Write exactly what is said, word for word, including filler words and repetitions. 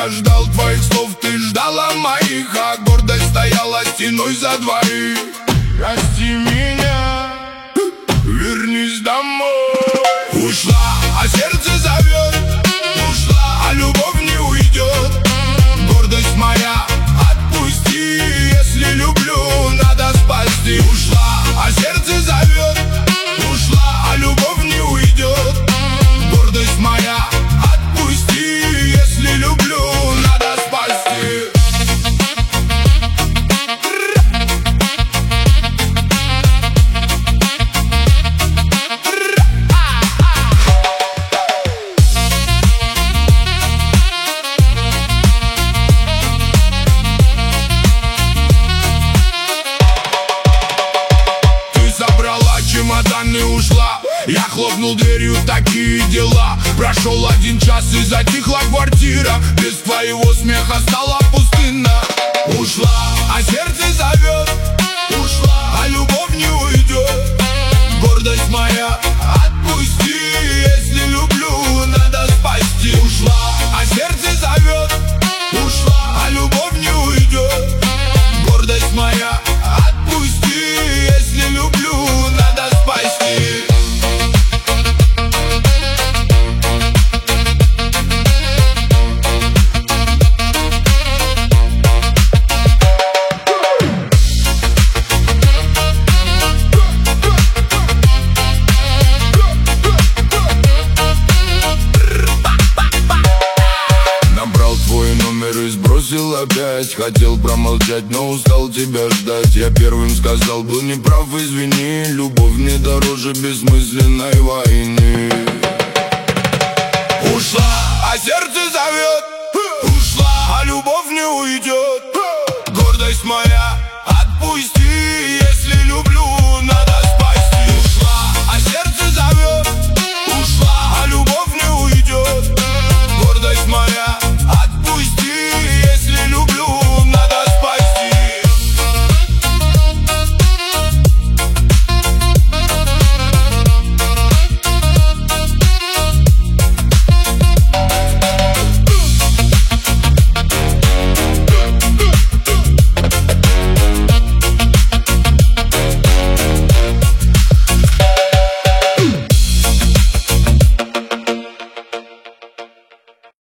Я ждал твоих слов, ты ждала моих, а гордость стояла стеной за двоих. Прости меня, вернись домой. Ушла, а сердце зовет. Ушла, а любовь не уйдет. Гордость моя, отпусти. Если люблю, надо спасти. Ушла, а сердце зовет. Ушла, а любовь не уйдет. Гордость моя, отпусти. Если люблю, надо спасти. Чемоданы ушла, я хлопнул дверью, такие дела. Прошел один час и затихла квартира. Без твоего смеха стала пустынна. Ушла, а сердце зовет. Ушла, а любовь не уйдет. Гордость моя, отпусти. Если люблю, надо спасти. Ушла, а сердце зовет. Ушла, а любовь не уйдет. Гордость моя, отпусти. Если люблю, надо спасти. Набрал твой номер и сбросил опять. Хотел промолчать, но устал тебя ждать. Я первым сказал, был неправ, извини. Любовь мне дороже бессмысленной войны. Ушла, а сердце зовет.